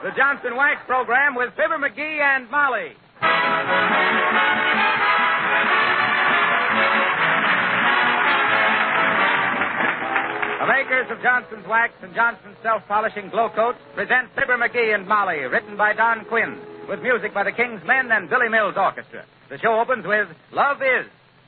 the Johnson Wax program with Fibber McGee and Molly. The makers of Johnson's Wax and Johnson's Self-Polishing Glow Coats present Fibber McGee and Molly, written by Don Quinn, with music by the King's Men and Billy Mills Orchestra. The show opens with Love Is.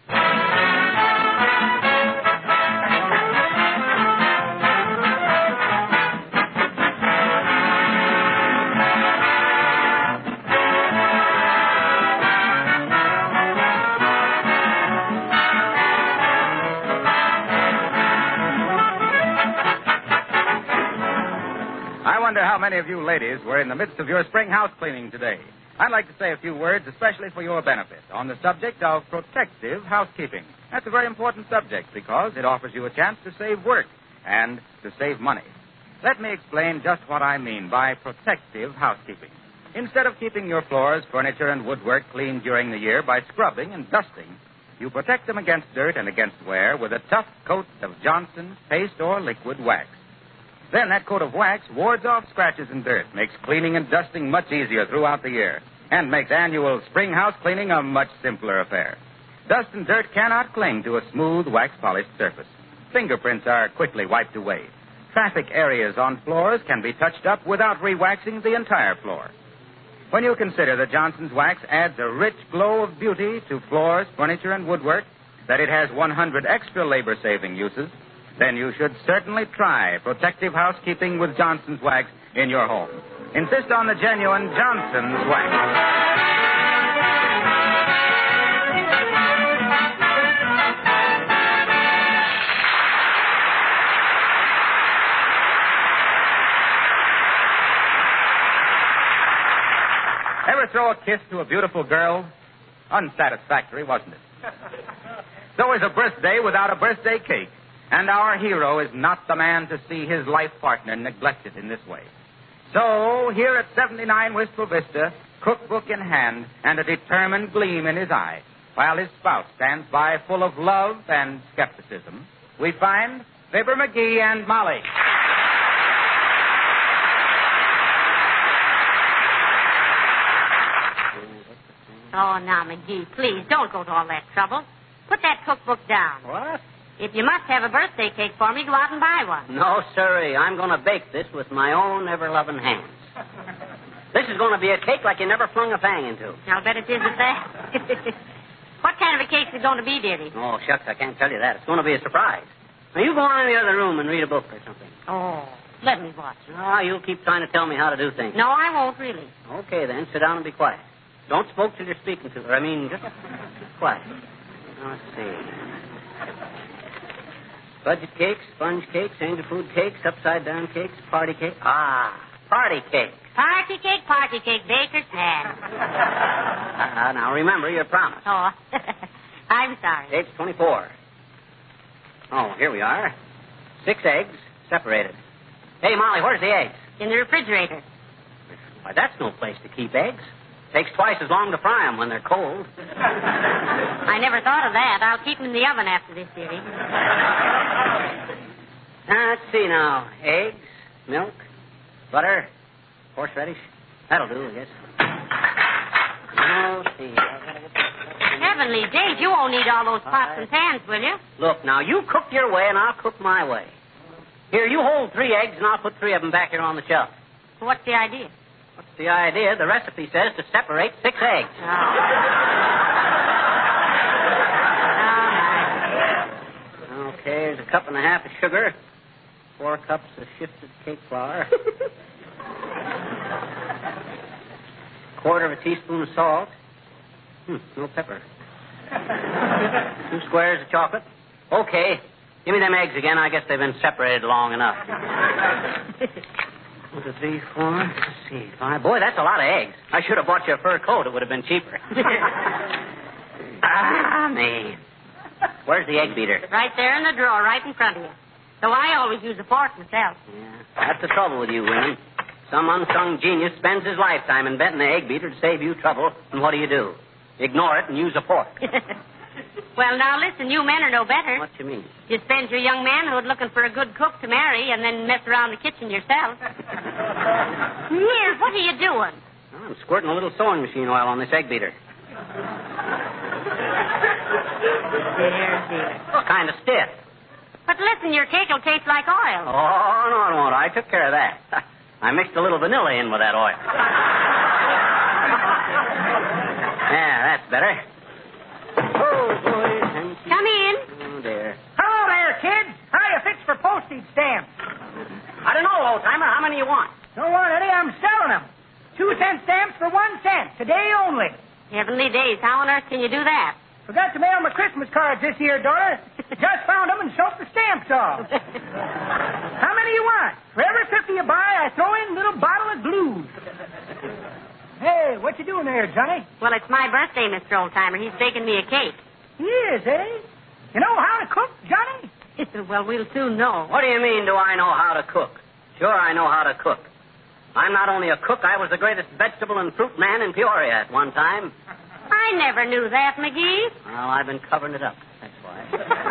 I wonder how many of you ladies were in the midst of your spring house cleaning today. I'd like to say a few words, especially for your benefit, on the subject of protective housekeeping. That's a very important subject because it offers you a chance to save work and to save money. Let me explain just what I mean by protective housekeeping. Instead of keeping your floors, furniture, and woodwork clean during the year by scrubbing and dusting, you protect them against dirt and against wear with a tough coat of Johnson's paste or liquid wax. Then that coat of wax wards off scratches and dirt, makes cleaning and dusting much easier throughout the year, and makes annual spring house cleaning a much simpler affair. Dust and dirt cannot cling to a smooth, wax-polished surface. Fingerprints are quickly wiped away. Traffic areas on floors can be touched up without re-waxing the entire floor. When you consider that Johnson's Wax adds a rich glow of beauty to floors, furniture, and woodwork, that it has 100 extra labor-saving uses, then you should certainly try protective housekeeping with Johnson's Wax in your home. Insist on the genuine Johnson's Wax. Ever throw a kiss to a beautiful girl? Unsatisfactory, wasn't it? So is a birthday without a birthday cake. And our hero is not the man to see his life partner neglected in this way. So, here at 79 Wistful Vista, cookbook in hand and a determined gleam in his eye, while his spouse stands by full of love and skepticism, we find Fibber McGee and Molly. Oh, now, McGee, please, don't go to all that trouble. Put that cookbook down. What? If you must have a birthday cake for me, go out and buy one. No, sirree. I'm going to bake this with my own ever-loving hands. This is going to be a cake like you never flung a fang into. I'll bet it is at that. What kind of a cake is it going to be, dearie? Oh, shucks, I can't tell you that. It's going to be a surprise. Now, you go on in the other room and read a book or something. Oh, let me watch it. Oh, you'll keep trying to tell me how to do things. No, I won't, really. Okay, then. Sit down and be quiet. Don't smoke till you're speaking to her. Just be quiet. Now, let's see. Budget cakes, sponge cakes, angel food cakes, upside-down cakes, party cake. Ah, party cake. Party cake, baker's man. Now, remember your promise. Oh, I'm sorry. Page 24. Oh, here we are. 6 eggs, separated. Hey, Molly, where's the eggs? In the refrigerator. Why, that's no place to keep eggs. Takes twice as long to fry them when they're cold. I never thought of that. I'll keep them in the oven after this, dearie. Let's see now. Eggs, milk, butter, horseradish. That'll do, I guess. Oh, see. Heavenly days, you won't need all those pots and pans, will you? Look, now, you cook your way and I'll cook my way. Here, you hold 3 eggs and I'll put 3 of them back here on the shelf. What's the idea? What's the idea? The recipe says to separate 6 eggs. Okay, there's a cup and a half of sugar, 4 cups of shifted cake flour, 1/4 of a teaspoon of salt. No pepper. 2 squares of chocolate. Okay, give me them eggs again. I guess they've been separated long enough. 1, 2, 3, 4. Let's see, 5. Boy, that's a lot of eggs. I should have bought you a fur coat. It would have been cheaper. Man. Where's the egg beater? Right there in the drawer, right in front of you. Though I always use a fork myself. Yeah, that's the trouble with you women. Some unsung genius spends his lifetime inventing the egg beater to save you trouble, and what do? Ignore it and use a fork. Well, now, listen, you men are no better. What you mean? You spend your young manhood looking for a good cook to marry and then mess around the kitchen yourself. Here, what are you doing? Well, I'm squirting a little sewing machine oil on this egg beater. Dear. Kind of stiff. But listen, your cake will taste like oil. Oh, no, it won't. I took care of that. I mixed a little vanilla in with that oil. Yeah, that's better. Oh, boy. Come in. Oh, dear. Hello there, kids. How you fixed for postage stamps? I don't know, old-timer. How many you want? Don't want any. I'm selling them. 2-cent stamps for 1 cent. Today only. Heavenly days, how on earth can you do that? Forgot to mail my Christmas cards this year, daughter. Just found them and soaked the stamps off. How many you want? For every 50 you buy, I throw in a little bottle of glue. Hey, what you doing there, Johnny? Well, it's my birthday, Mr. Oldtimer. He's baking me a cake. He is, eh? You know how to cook, Johnny? Well, we'll soon know. What do you mean, do I know how to cook? Sure, I know how to cook. I'm not only a cook, I was the greatest vegetable and fruit man in Peoria at one time. I never knew that, McGee. Well, I've been covering it up. That's why.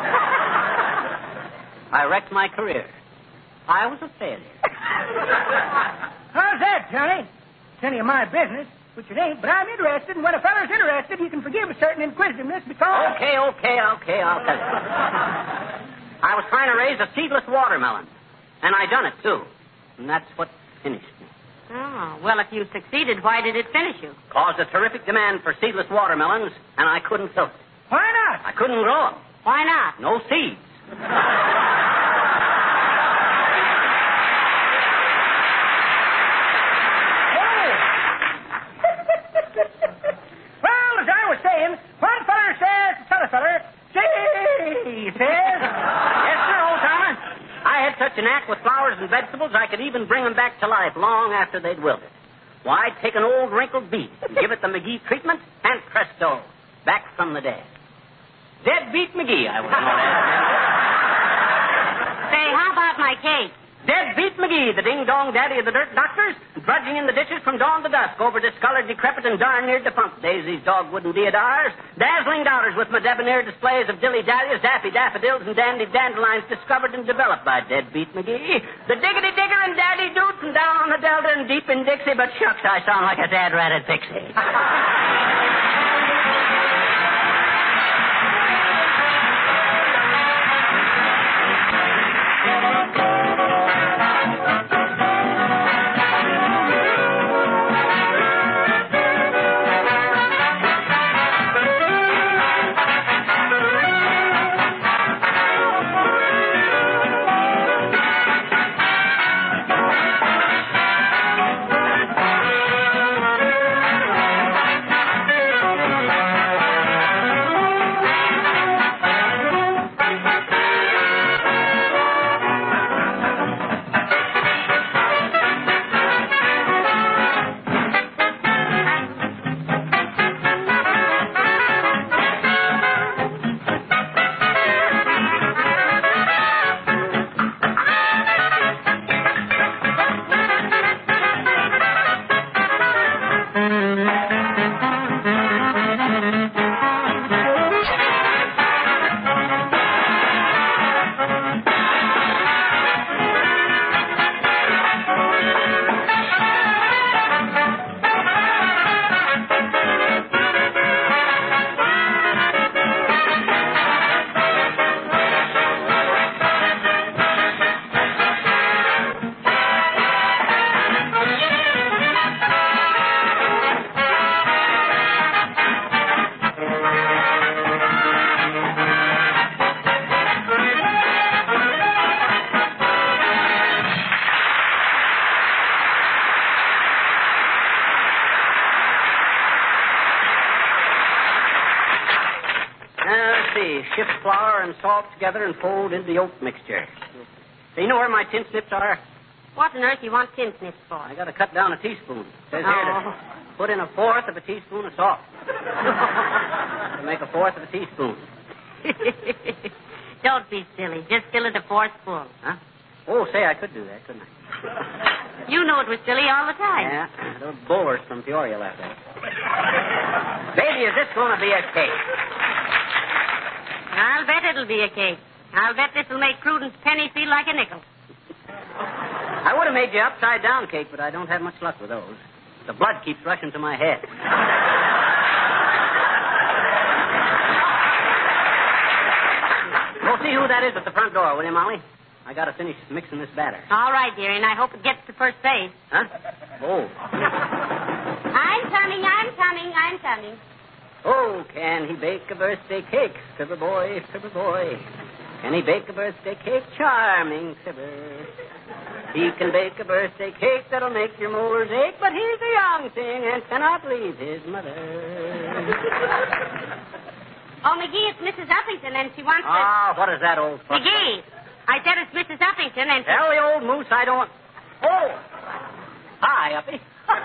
I wrecked my career. I was a failure. How's that, Johnny? It's any of my business, which it ain't, but I'm interested, and when a feller's interested, you can forgive a certain inquisitiveness because... Okay, I'll tell you. I was trying to raise a seedless watermelon, and I done it, too. And that's what finished me. Oh, well, if you succeeded, why did it finish you? Caused a terrific demand for seedless watermelons, and I couldn't fill it. Why not? I couldn't grow them. Why not? No seeds. Well, as I was saying, one feller says to t'other feller, he says... Yes, sir, old-timer. I had such a knack with flowers and vegetables, I could even bring them back to life long after they'd wilted. Why, I'd take an old wrinkled beet and give it the McGee treatment, and presto, back from the dead. Deadbeat McGee, I was known as. Say, how about my cake? Deadbeat McGee, the ding-dong daddy of the dirt doctors, drudging in the dishes from dawn to dusk over discolored, decrepit, and darn near defunct Daisy's dog-wooden deodars, dazzling doubters with my debonair displays of dilly-dallies, daffy daffodils, and dandy dandelions discovered and developed by Deadbeat McGee, the diggity-digger and daddy-doots, and down on the delta and deep in Dixie, but shucks, I sound like a dad-ratted pixie. Shift flour and salt together and fold into the oat mixture. So you know where my tin snips are? What on earth do you want tin snips for? I got to cut down a teaspoon. Says here to put in 1/4 of a teaspoon of salt. To make 1/4 of a teaspoon. Don't be silly. Just fill it 1/4 full. Huh? Oh, say, I could do that, couldn't I? You know it was silly all the time. Yeah, those bowlers from Peoria left that. Baby, is this going to be a cake? I'll bet it'll be a cake. I'll bet this will make Prudence penny feel like a nickel. I would have made you upside down cake, but I don't have much luck with those. The blood keeps rushing to my head. Go see who that is at the front door, will you, Molly? I gotta finish mixing this batter. All right, dearie, and I hope it gets to first base. Huh? Oh. I'm coming. Oh, can he bake a birthday cake? Cribber boy. Can he bake a birthday cake? Charming Cribber. He can bake a birthday cake that'll make your molars ache, but he's a young thing and cannot leave his mother. Oh, McGee, it's Mrs. Uppington, and she wants to... Ah, what is that old fuck? McGee, I said it's Mrs. Uppington, and she... Tell the old moose I don't... Oh! Hi, Uppy.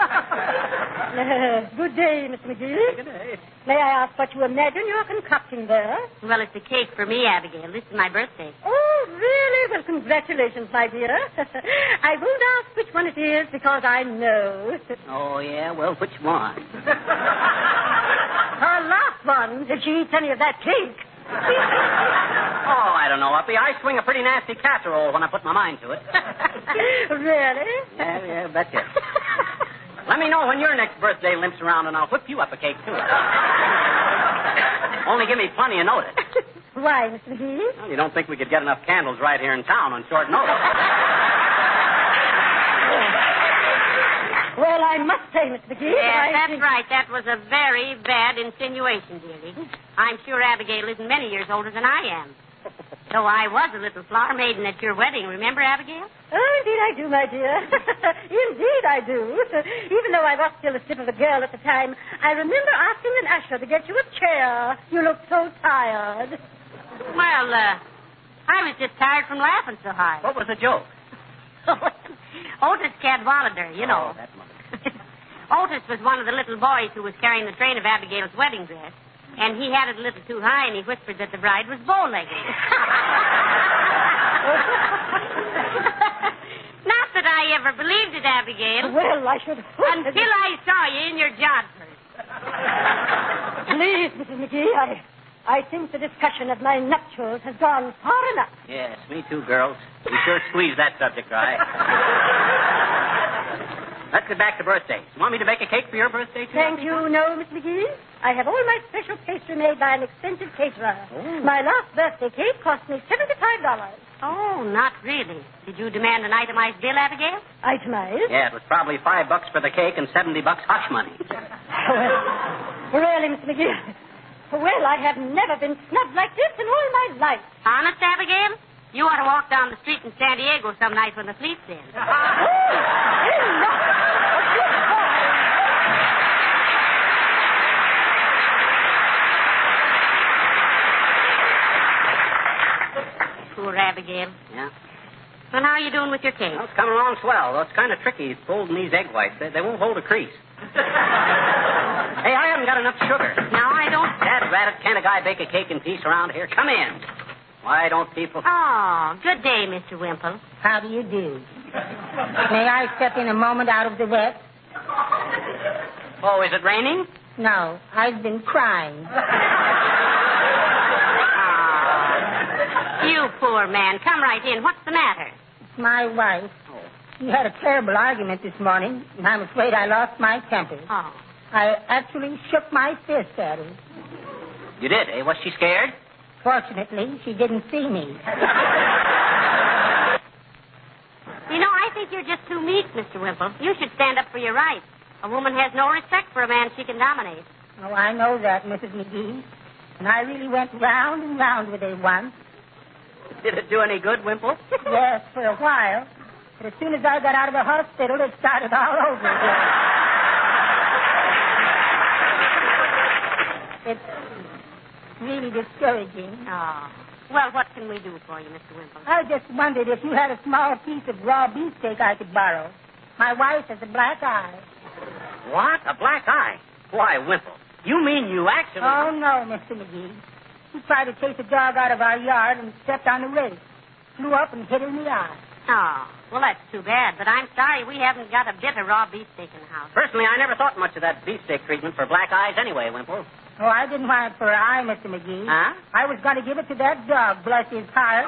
Good day, Mr. McGee. Good day. May I ask what you imagine you're concocting there? Well, it's a cake for me, Abigail. This is my birthday. Oh, really? Well, congratulations, my dear. I won't ask which one it is because I know. Oh, yeah? Well, which one? Her last one, if she eats any of that cake. Oh, I don't know, Uppy. I swing a pretty nasty casserole when I put my mind to it. Really? Yeah, betcha. Let me know when your next birthday limps around, and I'll whip you up a cake, too. Only give me plenty of notice. Why, Mr. McGee? Well, you don't think we could get enough candles right here in town on short notice? Well, I must say, Mr. McGee... Yes, that's right. That was a very bad insinuation, dearie. I'm sure Abigail isn't many years older than I am. Though I was a little flower maiden at your wedding. Remember, Abigail? Oh, indeed I do, my dear. Indeed I do. Even though I was still a slip of a girl at the time, I remember asking an usher to get you a chair. You looked so tired. Well, I was just tired from laughing so hard. What was the joke? Otis Cadwallader, you know. Oh, that mother. Otis was one of the little boys who was carrying the train of Abigail's wedding dress. And he had it a little too high, and he whispered that the bride was bow-legged. Not that I ever believed it, Abigail. Well, I should hope... Until I saw you in your jodhpurs. Please, Mrs. McGee, I think the discussion of my nuptials has gone far enough. Yes, me too, girls. We sure squeezed that subject right. Let's get back to birthdays. You want me to bake a cake for your birthday, too? Thank you. No, Miss McGee. I have all my special pastry made by an expensive caterer. Oh. My last birthday cake cost me $75. Oh, not really. Did you demand an itemized bill, Abigail? Itemized? Yeah, it was probably $5 for the cake and $70 hush money. Really, Miss McGee? Well, I have never been snubbed like this in all my life. Honest, Abigail? You ought to walk down the street in San Diego some night when the fleet's in. Poor Abigail. Yeah. Well, how are you doing with your cake? Well, it's coming along swell, though it's kind of tricky folding these egg whites. They won't hold a crease. Hey, I haven't got enough sugar. No, I don't. Dad, rat it, can't a guy bake a cake in peace around here? Come in. Why don't people... Oh, good day, Mr. Wimple. How do you do? May I step in a moment out of the wet? Oh, is it raining? No, I've been crying. You poor man. Come right in. What's the matter? It's my wife. We had a terrible argument this morning, and I'm afraid I lost my temper. Oh. I actually shook my fist at her. You did, eh? Was she scared? Fortunately, she didn't see me. You know, I think you're just too meek, Mr. Wimple. You should stand up for your rights. A woman has no respect for a man she can dominate. Oh, I know that, Mrs. McGee. And I really went round and round with her once. Did it do any good, Wimple? Yes, for a while. But as soon as I got out of the hospital, it started all over again. It's really discouraging. Oh. Well, what can we do for you, Mr. Wimple? I just wondered if you had a small piece of raw beefsteak I could borrow. My wife has a black eye. What? A black eye? Why, Wimple, you mean you actually... Oh, no, Mr. McGee. He tried to chase a dog out of our yard and stepped on the rake. Flew up and hit her in the eye. Oh, well, that's too bad. But I'm sorry we haven't got a bit of raw beefsteak in the house. Personally, I never thought much of that beefsteak treatment for black eyes anyway, Wimple. Oh, I didn't want it for an eye, Mr. McGee. Huh? I was going to give it to that dog, bless his heart.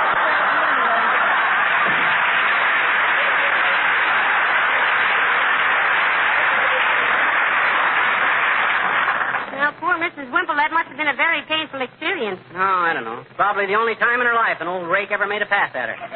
Well, poor Mrs. Wimple, that must have been a very painful experience. Oh, I don't know. Probably the only time in her life an old rake ever made a pass at her.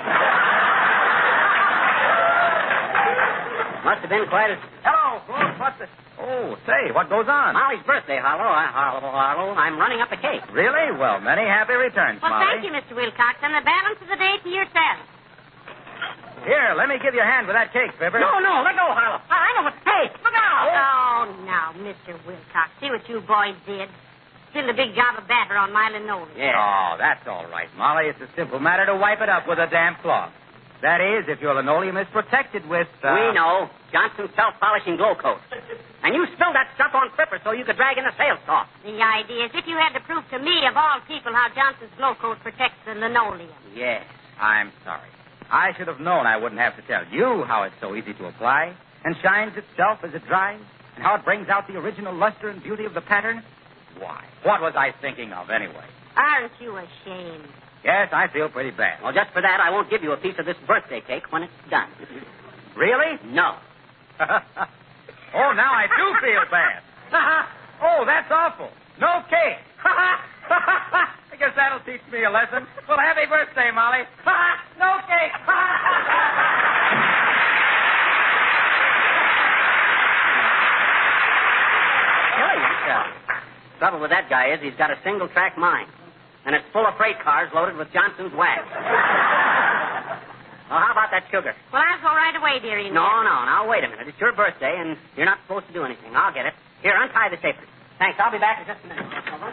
Must have been quite a... Hello, folks. What's this? Oh, say, what goes on? Molly's birthday, Harlow. Harlow. I'm running up a cake. Really? Well, many happy returns, Well, Molly. thank you, Mr. Wilcox, and the balance of the day to yourself. Here, let me give you a hand with that cake, Fibber. No, let go, Harlow. I know what's... Hey, look out! Oh, now, Mr. Wilcox, see what you boys did. Spilled a big gob of batter on my linoleum. Yeah. Oh, that's all right, Molly. It's a simple matter to wipe it up with a damp cloth. That is, if your linoleum is protected with... We know. Johnson's self-polishing glow coat. And you spilled that stuff on Clipper so you could drag in a sales talk. The idea is if you had to prove to me, of all people, how Johnson's glow coat protects the linoleum. Yes. I'm sorry. I should have known I wouldn't have to tell you how it's so easy to apply and shines itself as it dries and how it brings out the original luster and beauty of the pattern. Why, what was I thinking of anyway? Aren't you ashamed? Yes, I feel pretty bad. Well, just for that, I won't give you a piece of this birthday cake when it's done. Really? No. Oh, now I do feel bad. Oh, that's awful. No cake. I guess that'll teach me a lesson. Well, happy birthday, Molly. No cake. Kill yourself. Trouble with that guy is he's got a single-track mind. And it's full of freight cars loaded with Johnson's wax. Well, how about that sugar? Well, I'll go right away, dearie. No. Now, wait a minute. It's your birthday, and you're not supposed to do anything. I'll get it. Here, untie this apron. Thanks. I'll be back in just a minute.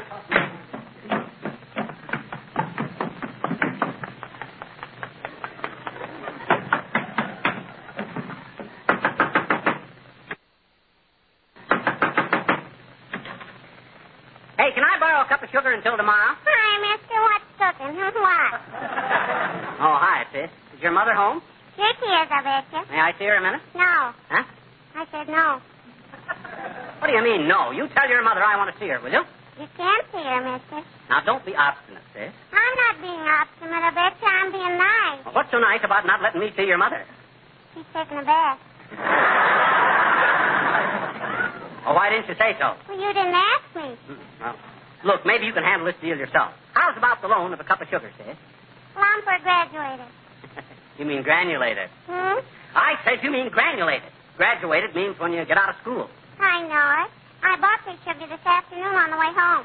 Hey, can I borrow a cup of sugar until tomorrow? Hi, mister. What's cooking? Who's what? Oh, hi, sis. Is your mother home? Here she is, I bet you. May I see her a minute? No. Huh? I said no. What do you mean, no? You tell your mother I want to see her, will you? You can't see her, mister. Now, don't be obstinate, sis. I'm not being obstinate. I bet you I'm being nice. Well, what's so nice about not letting me see your mother? She's taking a bath. Oh, why didn't you say so? Well, you didn't ask me. Well, look, maybe you can handle this deal yourself. How's about the loan of a cup of sugar, sis? Well, I'm for graduated. You mean granulated. I said you mean granulated. Graduated means when you get out of school. I know it. I bought this sugar this afternoon on the way home.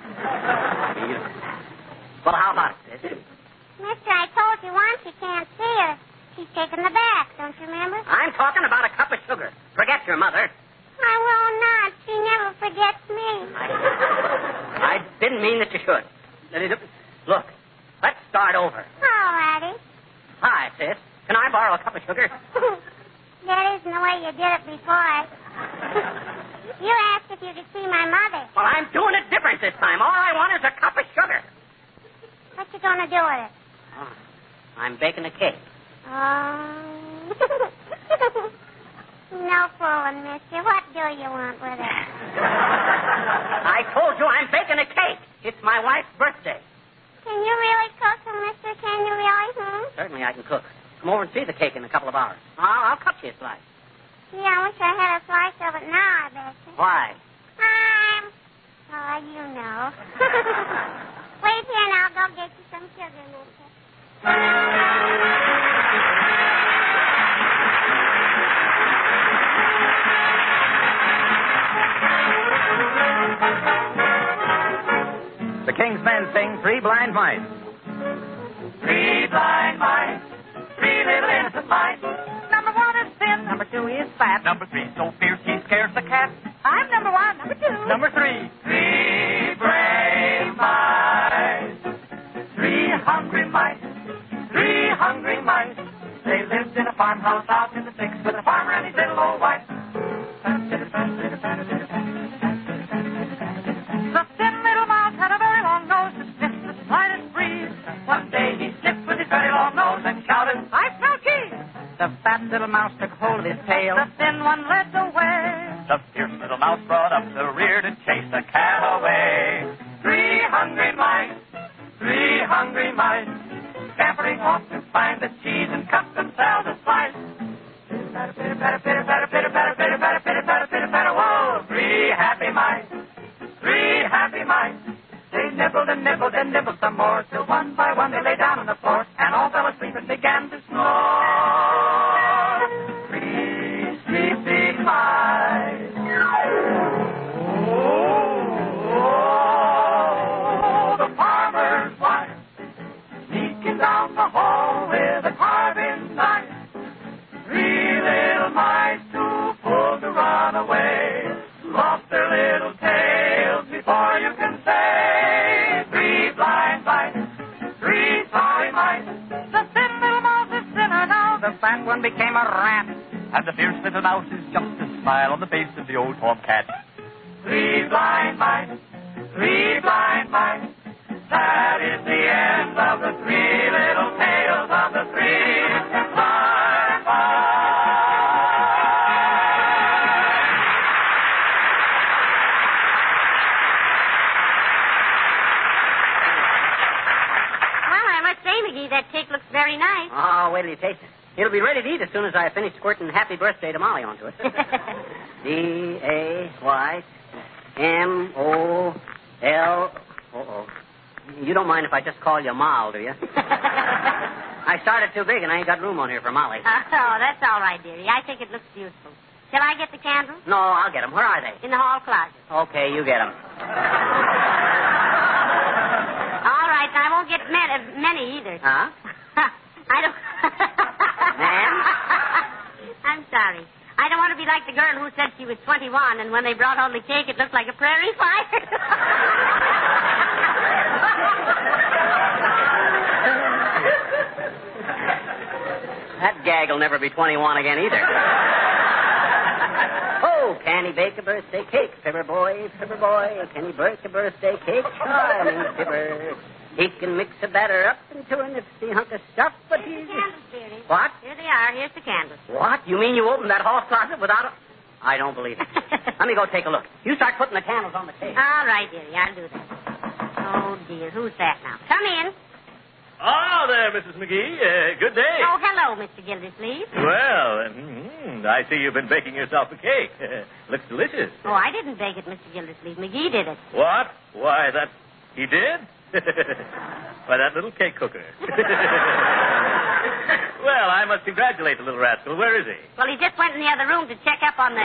Well, how about it, sis? Mister, I told you once you can't see her. She's taking the bath, don't you remember? I'm talking about a cup of sugar. Forget your mother. I will not. She never forgets me. I didn't mean that you should. Look, let's start over. All righty. Hi, sis. Can I borrow a cup of sugar? That isn't the way you did it before. You asked if you could see my mother. Well, I'm doing it different this time. All I want is a cup of sugar. What you gonna do with it? Oh, I'm baking a cake. No fooling, mister. What do you want with it? I told you I'm baking a cake. It's my wife's birthday. Can you really cook, mister? Can you really? Certainly I can cook. Come over and see the cake in a couple of hours. I'll cut you a slice. Yeah, I wish I had a slice of it now, I bet you. Why? Oh, you know. Wait here and I'll go get you some sugar, mister. The King's Men sing Three Blind Mice. Three blind mice, three little innocent mice. Number one is thin, number two is fat. Number three so fierce he scares the cat. I'm number one, number two. Number three. Three brave mice, three hungry mice, three hungry mice. They lived in a farmhouse out in the sticks with a farmer and his little old wife. The thin little mouse had a very long nose to sniff the slightest breeze. One day he sniffed with his very long nose and shouted, I smell cheese. The fat little mouse took hold of his tail. The thin one led the way. The fierce little mouse brought up the rear to chase the cat away. 3 hungry mice, scampering off to find the cheese and cut themselves a slice. Pitter, patter, pitter, patter, pitter, patter, pitter, patter, pitter, patter, pitter, patter, whoa! 3 happy mice. They nibbled and nibbled and nibbled some more, till one by one they lay down on the floor, and all fell asleep and began to snore. 3 sleeping mice. Oh, the farmer's wife, sneaking down the hall with a carving knife. 3 little mice too full to run away, lost their little tails before you can say. 3 blind mice, 3 sorry mice. The thin little mouse is thinner now, the fat one became a rat, and the fierce little mouse is just a smile on the face of the old tomcat. 3 blind mice, 3 blind mice. That is the end of the 3 little tales of the 3 blind mice. McGee, that cake looks very nice. Oh, wait till you taste it. It'll be ready to eat as soon as I finish squirting Happy Birthday to Molly onto it. D-A-Y-M-O-L... Uh-oh. You don't mind if I just call you Moll, do you? I started too big and I ain't got room on here for Molly. Oh, that's all right, dearie. I think it looks beautiful. Shall I get the candles? No, I'll get them. Where are they? In the hall closet. Okay, you get them. All right, I won't get many either. Huh? I don't... Ma'am? I'm sorry. I don't want to be like the girl who said she was 21, and when they brought home the cake, it looked like a prairie fire. That gag will never be 21 again either. Oh, can he bake a birthday cake? Fibber boy, can he bake a birthday cake? Charming Fibber. He can mix a batter up into a nifty hunk of stuff, but Here's he's... the candles, dearie. What? Here they are. Here's the candles. What? You mean you opened that hall closet without a... I don't believe it. Let me go take a look. You start putting the candles on the table. All right, dearie. I'll do that. Oh, dear. Who's that now? Come in. Ah, there, Mrs. McGee. Good day. Oh, hello, Mr. Gildersleeve. Well, I see you've been baking yourself a cake. Looks delicious. Oh, I didn't bake it, Mr. Gildersleeve. McGee did it. What? Why, that... He did? Why, that little cake cooker. Well, I must congratulate the little rascal. Where is he? Well, he just went in the other room to check up on the...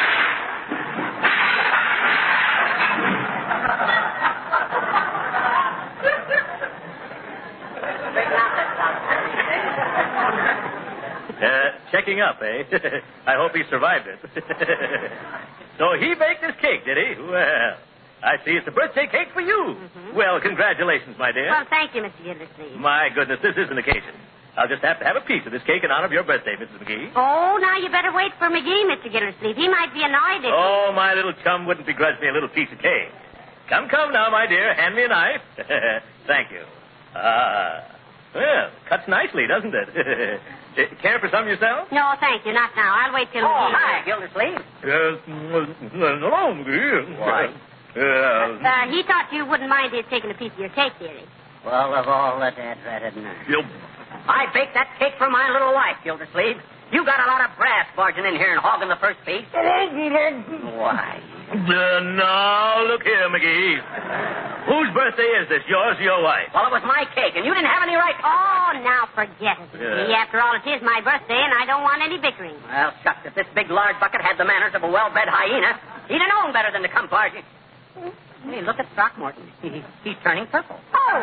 Checking up, eh? I hope he survived it. So he baked this cake, did he? Well, I see it's a birthday cake for you. Mm-hmm. Well, congratulations, my dear. Well, thank you, Mr. Gildersleeve. My goodness, this is an occasion. I'll just have to have a piece of this cake in honor of your birthday, Mrs. McGee. Oh, now you better wait for McGee, Mr. Gildersleeve. He might be annoyed if... Oh, my little chum wouldn't begrudge me a little piece of cake. Come now, my dear. Hand me a knife. Thank you. Well, cuts nicely, doesn't it? Care for some yourself? No, thank you. Not now. I'll wait till Oh, McGee... hi, Gildersleeve. Hello, McGee. Why? He thought you wouldn't mind his taking a piece of your cake, dearie. Well, of all the dad-ratted nerve. You... I baked that cake for my little wife, Gildersleeve. You got a lot of brass barging in here and hogging the first piece. Why? Now, look here, McGee. Whose birthday is this, yours or your wife? Well, it was my cake, and you didn't have any right... Oh, now forget it, McGee. Yeah. After all, it is my birthday, and I don't want any bickering. Well, shucks, if this big lard bucket had the manners of a well-bred hyena, he'd have known better than to come barging. Hey, look at Throckmorton. He's turning purple. Oh!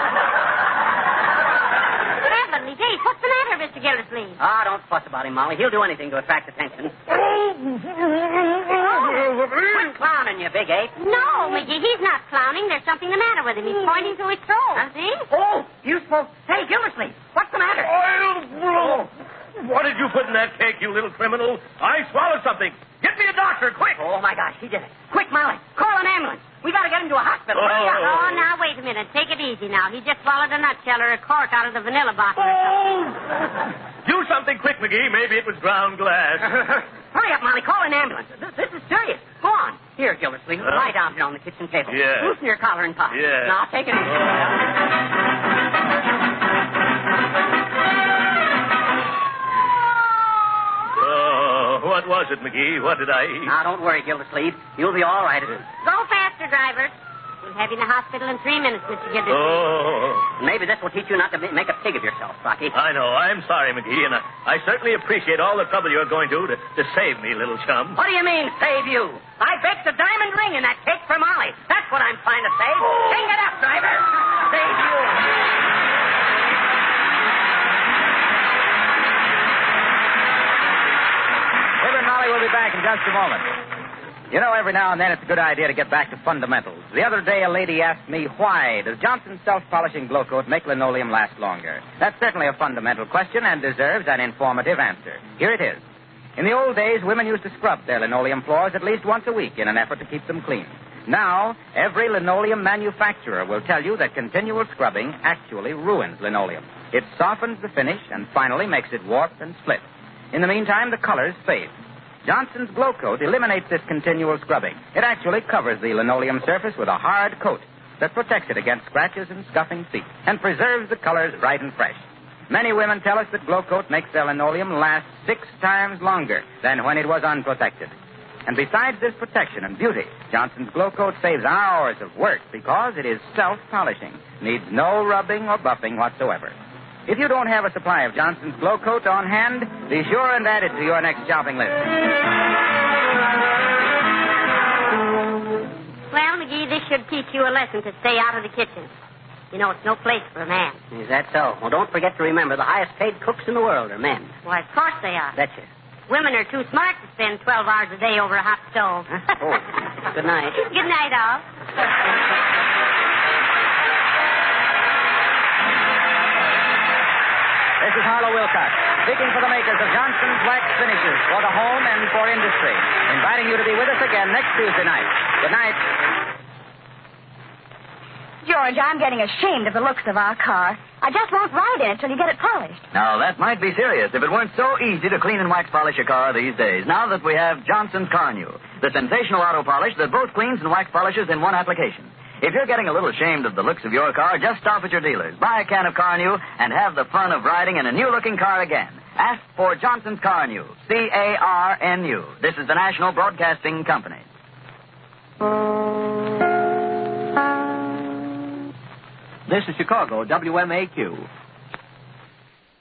Heavenly days, what's the matter, Mr. Gildersleeve? Ah, don't fuss about him, Molly. He'll do anything to attract attention. Quit clowning, you big ape. No, McGee, he's not clowning. There's something the matter with him. He's pointing to his throat. Huh? See? Oh, you spoke... Hey, Gildersleeve, what's the matter? What did you put in that cake, you little criminal? I swallowed something. Get me a doctor, quick. Oh, my gosh, he did it. Quick, Molly, call an ambulance. We got to get him to a hospital. Hurry up. Oh, now, wait a minute. Take it easy now. He just swallowed a nutshell or a cork out of the vanilla bottle or something. Do something quick, McGee. Maybe it was ground glass. Hurry up, Molly. Call an ambulance. This is serious. Go on. Here, Gildersleeve. Lie down here on the kitchen table. Yeah. Loosen your collar and tie. Yeah. Now, take it easy. What was it, McGee? What did I eat? Now, don't worry, Gildersleeve. You'll be all right. Go faster, driver. We'll have you in the hospital in 3 minutes, Mr. Gildersleeve. Oh. Maybe this will teach you not to make a pig of yourself, Rocky. I know. I'm sorry, McGee, and I certainly appreciate all the trouble you're going to save me, little chum. What do you mean, save you? I baked a diamond ring in that cake for Molly. That's what I'm trying to say. Take it up, driver. Save you. Fibber and Molly will be back in just a moment. You know, every now and then it's a good idea to get back to fundamentals. The other day, a lady asked me, why does Johnson's self-polishing glow coat make linoleum last longer? That's certainly a fundamental question and deserves an informative answer. Here it is. In the old days, women used to scrub their linoleum floors at least once a week in an effort to keep them clean. Now, every linoleum manufacturer will tell you that continual scrubbing actually ruins linoleum. It softens the finish and finally makes it warp and split. In the meantime, the colors fade. Johnson's Glow Coat eliminates this continual scrubbing. It actually covers the linoleum surface with a hard coat that protects it against scratches and scuffing feet and preserves the colors bright and fresh. Many women tell us that Glow Coat makes their linoleum last 6 times longer than when it was unprotected. And besides this protection and beauty, Johnson's Glow Coat saves hours of work because it is self-polishing, needs no rubbing or buffing whatsoever. If you don't have a supply of Johnson's Glow Coat on hand, be sure and add it to your next shopping list. Well, McGee, this should teach you a lesson to stay out of the kitchen. You know, it's no place for a man. Is that so? Well, don't forget to remember the highest paid cooks in the world are men. Why, of course they are. Betcha. Women are too smart to spend 12 hours a day over a hot stove. Oh, good night. Good night, all. This is Harlow Wilcox, speaking for the makers of Johnson's Wax Finishes for the home and for industry, inviting you to be with us again next Tuesday night. Good night. George, I'm getting ashamed of the looks of our car. I just won't ride in it till you get it polished. Now, that might be serious if it weren't so easy to clean and wax polish a car these days, now that we have Johnson's Carnu, the sensational auto polish that both cleans and wax polishes in one application. If you're getting a little ashamed of the looks of your car, just stop at your dealers, buy a can of Carnu, and have the fun of riding in a new-looking car again. Ask for Johnson's Carnu, C-A-R-N-U. This is the National Broadcasting Company. This is Chicago, WMAQ.